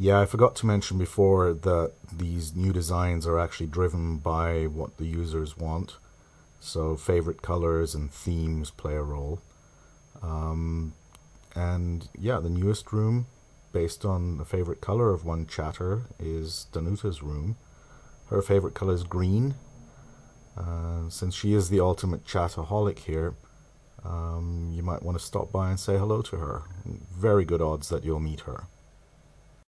Yeah, I forgot to mention before that these new designs are actually driven by what the users want. So favorite colors and themes play a role. Um, and yeah, the newest room, based on the favorite color of one chatter, is Danuta's room. Her favorite color is green. Since she is the ultimate chataholic here, you might want to stop by and say hello to her. Very good odds that you'll meet her.